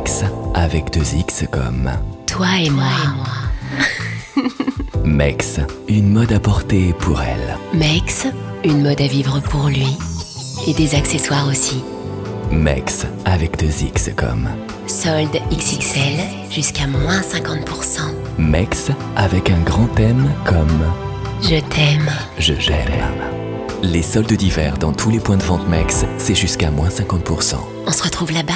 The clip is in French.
Mex, avec 2 X comme toi et moi. Mex, une mode à porter pour elle. Mex, une mode à vivre pour lui. Et des accessoires aussi. Mex, avec 2 X comme Solde XXL jusqu'à moins 50%. Mex, avec un grand M comme Je t'aime. Je t'aime. Les soldes d'hiver dans tous les points de vente Mex, c'est jusqu'à moins 50%. On se retrouve là-bas ?